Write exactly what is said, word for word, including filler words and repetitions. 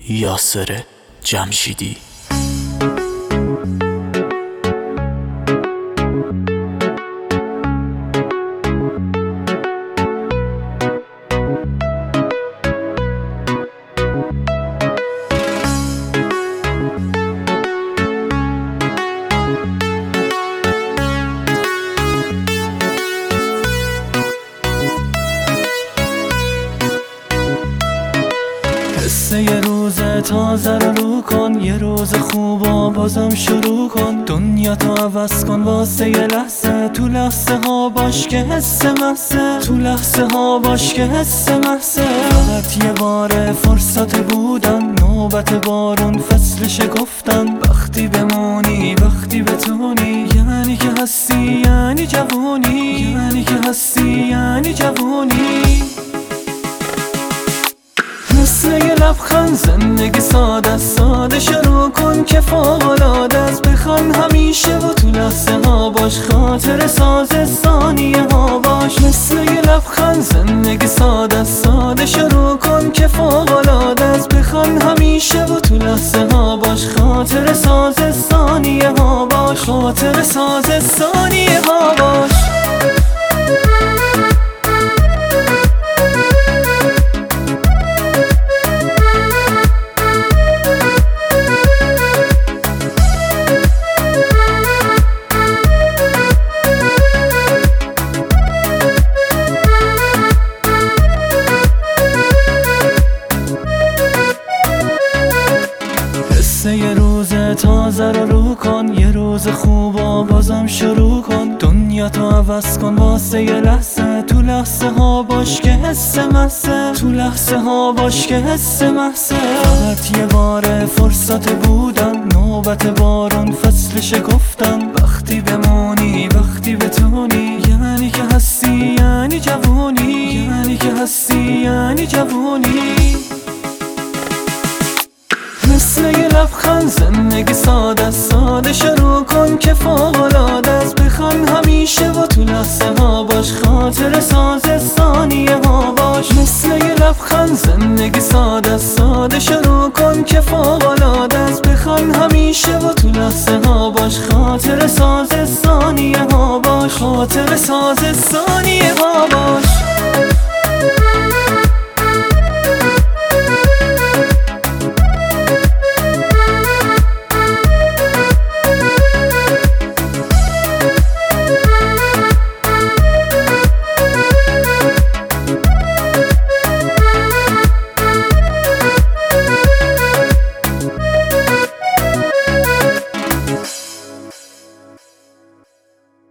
یاسر جمشیدی. قصه یه روز تازه رو رو کن، یه روز خوبا بازم شروع کن. دنیا تو عوض کن واسه یه لحظه، تو لحظه ها باش که حس محسه، تو لحظه ها باش که حس محسه. فقط یه بار فرصت بودن، نوبت بارون فصل شکفتن. وقتی بمونی وقتی بتونی، یعنی که هستی یعنی جوونی، یعنی که هستی یعنی جوونی. مثل یه لبخند زندگی ساده ساده شروع کن که فوق‌العاده است. بخوان همیشه و تو لحظه ها باش، خاطر ساز ثانیه ها باش. مثل یه لبخند زندگی ساده ساده شروع کن که فوق‌العاده است. بخوان همیشه و تو لحظه ها باش، خاطر ساز ثانیه ها باش، خاطر ساز ثانیه ها باش. یه روز تازه رو رو کن، یه روز خوبا بازم شروع کن. دنیا تو عوض کن واسه یه لحظه، تو لحظه ها باش که حس محسه، تو لحظه ها باش که حس محسه. فقط یه بار فرصت بودن، نوبت بارون فصل شکفتن. وقتی بمونی وقتی بتونی، یعنی که هستی یعنی جوونی، یعنی که هستی یعنی جوونی. مثل یه لبخند زندگی ساده ساده شروع کن که فوق‌العاده است. بخوان همیشه و تو لحظه ها باش، خاطر ساز ثانیه ها باش. مثل یه لبخند زندگی ساده ساده شروع کن که فوق‌العاده است. بخوان همیشه و تو لحظه ها باش، خاطر ساز ثانیه ها باش، خاطر ساز ثانیه ها باش.